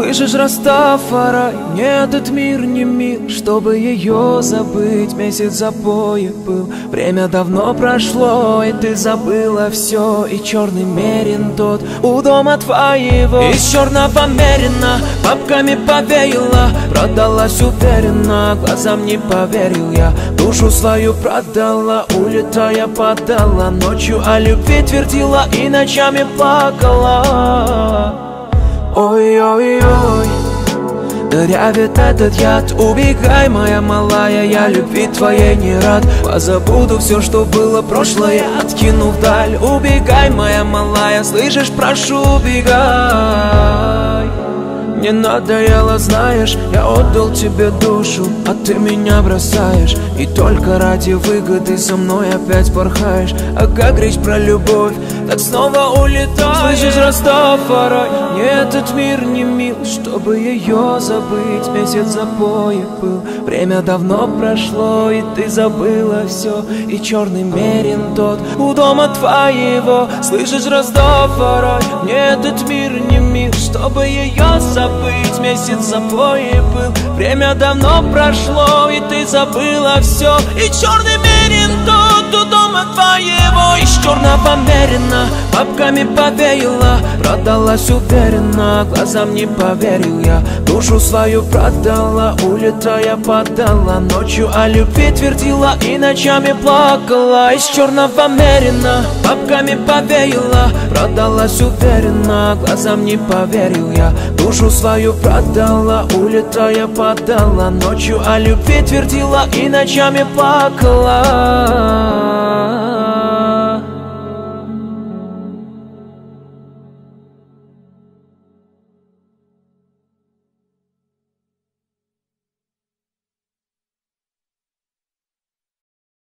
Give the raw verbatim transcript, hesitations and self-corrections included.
Слышишь, Растафарай, мне этот мир не мил, чтобы ее забыть. Месяц запоя был, время давно прошло, и ты забыла все. И черный мерин тот у дома твоего, из черного мерина бабками повеяла, продалась уверенно, глазам не поверил я. Душу свою продала, улетая подала, ночью о любви твердила и ночами плакала. Ой-ой-ой, дырявит этот яд. Убегай, моя малая, я любви твоей не рад. Позабуду все, что было прошлое, откину вдаль. Убегай, моя малая, слышишь, прошу, убегай. Мне надоело, знаешь, я отдал тебе душу, а ты меня бросаешь. И только ради выгоды со мной опять порхаешь. А как речь про любовь, так снова улетаешь. Слышишь, Растафарай, мне этот мир не мил, чтобы ее забыть. Месяц запоя был, время давно прошло, и ты забыла все. И черный мерин тот у дома твоего. Слышишь, Растафарай, мне этот мир не мил, чтобы ее забыть. Месяц запоя был, время давно прошло, и ты забыла все. И черный мерин тот у дома твоего, из черного мерина бабками повеяла, продалась уверенно, глазам не поверил я. Душу свою продала, улетая подала, ночью о любви твердила и ночами плакала. Из черного мерина бабками повеяла, продалась уверенно, глазам не поверил я. Душу свою продала, улетая подала, ночью о любви твердила и ночами плакала.